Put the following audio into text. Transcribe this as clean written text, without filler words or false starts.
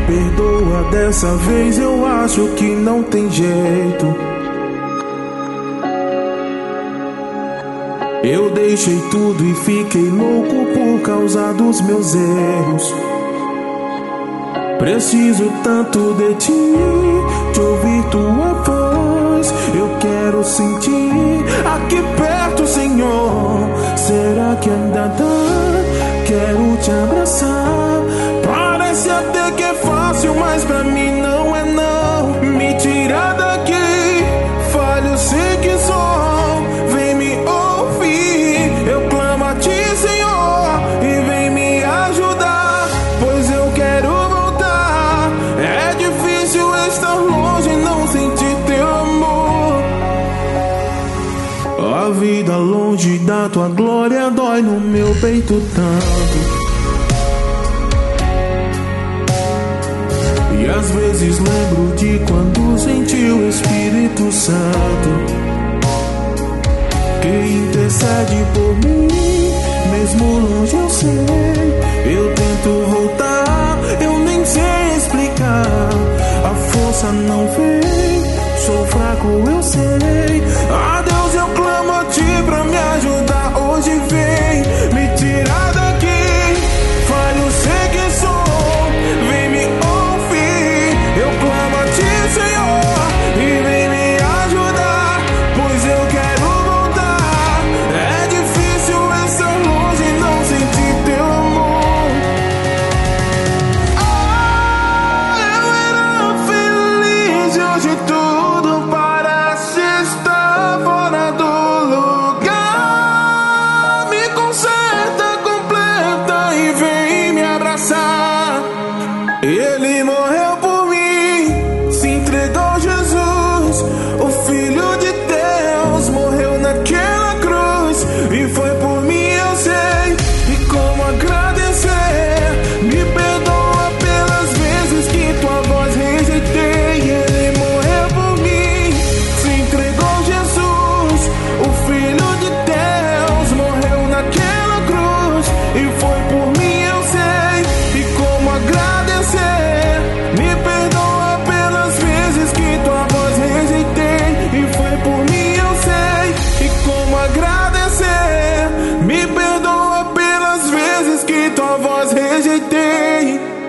perdoa, dessa vez eu acho que não tem jeito. Eu deixei tudo e fiquei louco por causa dos meus erros. Preciso tanto de ti, de ouvir tua voz. Eu quero sentir aqui perto, Senhor. Será que ainda dá? Quero te abraçar. Parece até que é fácil, mas pra mim não é não. Me tira daqui, falho, sei que sou. Vem me ouvir, eu clamo a ti, Senhor, e vem me ajudar, pois eu quero voltar. É difícil estar longe e não sentir teu amor. A vida longe da tua glória dói no meu peito tanto. E às vezes lembro de quando senti o Espírito Santo, que intercede por mim, mesmo longe eu sei. Eu tento voltar, eu nem sei explicar. A força não vem, sou fraco, eu sei. A Deus eu clamo a ti pra me ajudar. Hoje vem me tirar daqui, falho, sei que sou. Vem me ouvir, eu clamo a ti, Senhor, e vem me ajudar, pois eu quero voltar. É difícil estar longe e não sentir teu amor. Eu era feliz e hoje tudo parece estar fora do lugar. Me conserta, completa e vem me abraçar. Ele morreu por mim, se entregou, Jesus, o Filho de Deus, morreu naquela cruz e foi por mim, eu sei. E como agradecer? Me perdoa pelas vezes que tua voz rejeitei. Ele morreu por mim, se entregou, Jesus, o Filho de Deus, morreu naquela cruz e foi por mim, eu sei. E como agradecer? Me perdoa pelas vezes que tua voz rejeitei e foi por mim, eu sei. E como agradecer? Me perdoa pelas vezes que tua voz rejeitei.